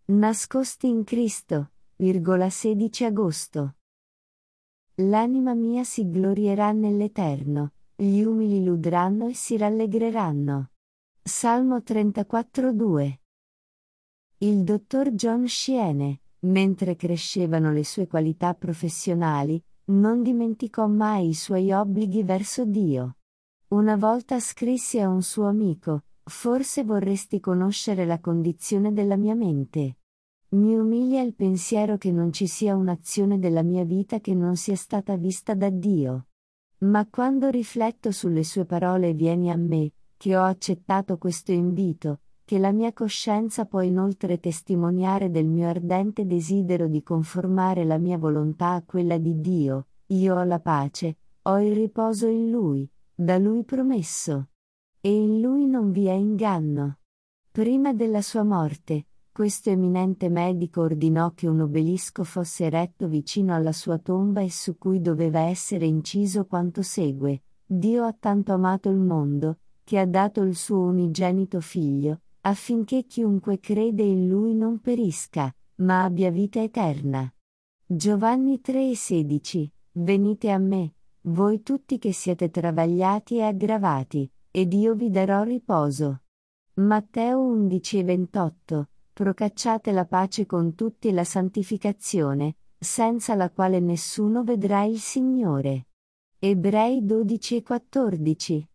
Nascosti in Cristo, 16 agosto. L'anima mia si glorierà nell'Eterno, gli umili ludranno e si rallegreranno. Salmo 34:2. Il dottor John Sheene, mentre crescevano le sue qualità professionali, non dimenticò mai i suoi obblighi verso Dio. Una volta scrisse a un suo amico: "Forse vorresti conoscere la condizione della mia mente. Mi umilia il pensiero che non ci sia un'azione della mia vita che non sia stata vista da Dio. Ma quando rifletto sulle sue parole viene a me, che ho accettato questo invito, che la mia coscienza può inoltre testimoniare del mio ardente desidero di conformare la mia volontà a quella di Dio. Io ho la pace, ho il riposo in Lui, da Lui promesso. E in Lui non vi è inganno." Prima della sua morte, questo eminente medico ordinò che un obelisco fosse eretto vicino alla sua tomba e su cui doveva essere inciso quanto segue: "Dio ha tanto amato il mondo, che ha dato il suo unigenito Figlio, affinché chiunque crede in Lui non perisca, ma abbia vita eterna." Giovanni 3,16. Venite a me, voi tutti che siete travagliati e aggravati, ed io vi darò riposo. Matteo 11,28. Procacciate la pace con tutti e la santificazione, senza la quale nessuno vedrà il Signore. Ebrei 12,14.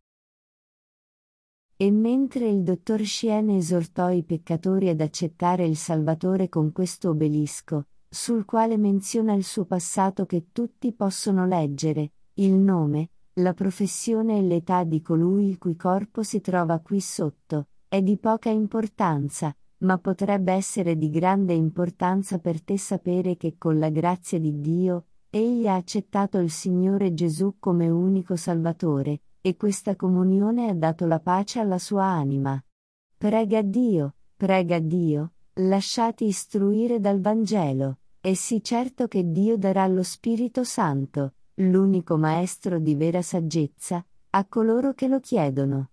E mentre il dottor Sheene esortò i peccatori ad accettare il Salvatore con questo obelisco, sul quale menziona il suo passato che tutti possono leggere, il nome, la professione e l'età di colui il cui corpo si trova qui sotto, è di poca importanza, ma potrebbe essere di grande importanza per te sapere che con la grazia di Dio, egli ha accettato il Signore Gesù come unico Salvatore, e questa comunione ha dato la pace alla sua anima. Prega Dio, lasciati istruire dal Vangelo, e sii certo che Dio darà lo Spirito Santo, l'unico maestro di vera saggezza, a coloro che lo chiedono.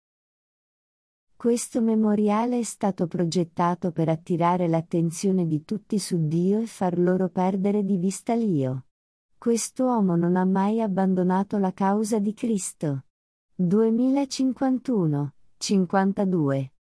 Questo memoriale è stato progettato per attirare l'attenzione di tutti su Dio e far loro perdere di vista l'Io. Quest'uomo non ha mai abbandonato la causa di Cristo. 2051, 52